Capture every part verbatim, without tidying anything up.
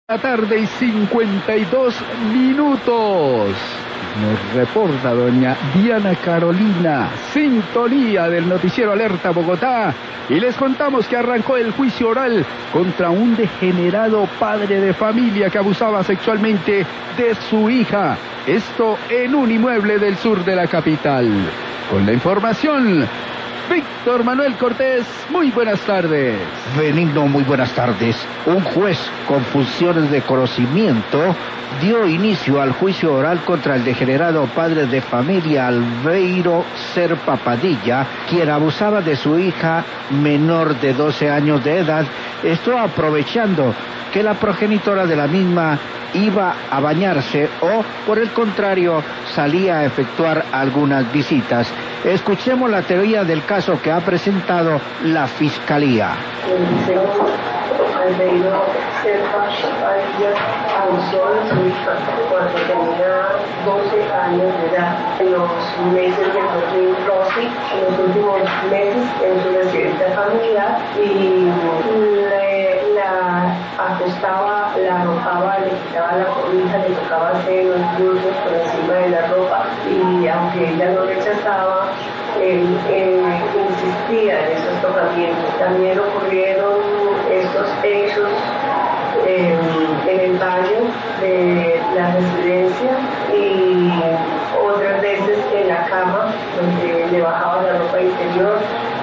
La tarde y cincuenta y dos minutos. Nos reporta doña Diana Carolina, sintonía del noticiero Alerta Bogotá, y les contamos que arrancó el juicio oral contra un degenerado padre de familia que abusaba sexualmente de su hija, esto en un inmueble del sur de la capital. Con la información, Víctor Manuel Cortés, muy buenas tardes. Benigno, muy buenas tardes. Un juez con funciones de conocimiento dio inicio al juicio oral contra el degenerado padre de familia Albeiro Serpa Padilla, quien abusaba de su hija menor de doce años de edad, esto aprovechando que la progenitora de la misma iba a bañarse o, por el contrario, salía a efectuar algunas visitas. Escuchemos la teoría del caso que ha presentado la Fiscalía. El señor Albeiro Serpa Padilla abusó de su hija cuando tenía doce años de edad. En los meses del dos mil doce, en los últimos meses, en su residencia familiar, y le, la acostaba, la arropaba, le quitaba la cobija, le tocaba senos, glúteos por encima de la ropa, y aunque ella no rechazaba, él, él insistía en esos tocamientos. También ocurrieron estos hechos eh, en el baño de la residencia y otras veces en la cama, donde le bajaba la ropa interior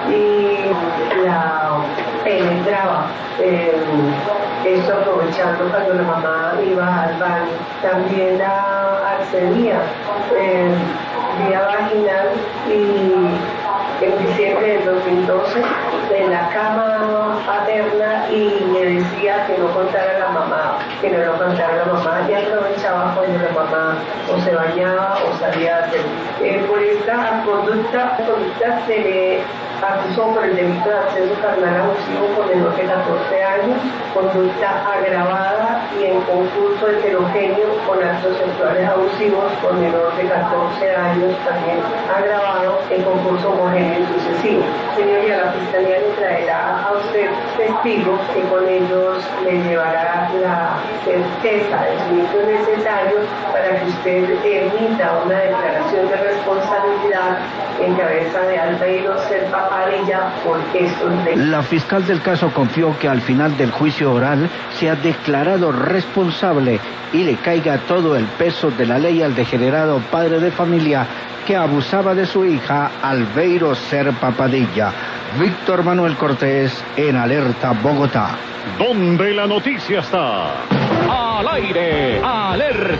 y la penetraba. Eh, esto aprovechando cuando la mamá iba al baño. También la accedía eh, vía vaginal, y en diciembre del dos mil doce en la cama paterna, y le decía que no contara a la mamá, que no lo contara a la mamá, y aprovechaba cuando la mamá o se bañaba o salía a servir. Eh, por esta conducta, conducta se le acusó por el delito de acceso carnal abusivo con menor de catorce años, conducta agravada y en concurso heterogéneo con actos sexuales abusivos con menor de catorce años, también agravado en concurso homogéneo y sucesivo. Señoría, la Fiscalía le traerá a usted testigos que con ellos le llevará la certeza de los indicios necesarios para que usted emita una declaración de responsabilidad en cabeza de Albeiro Serpa Padilla por estos delitos. La fiscal del caso confió que al final del juicio oral sea declarado responsable y le caiga todo el peso de la ley al degenerado padre de familia que abusaba de su hija Albeiro Serpa Padilla. Víctor Manuel Cortés, en Alerta Bogotá. Donde la noticia está. Al aire, Alerta.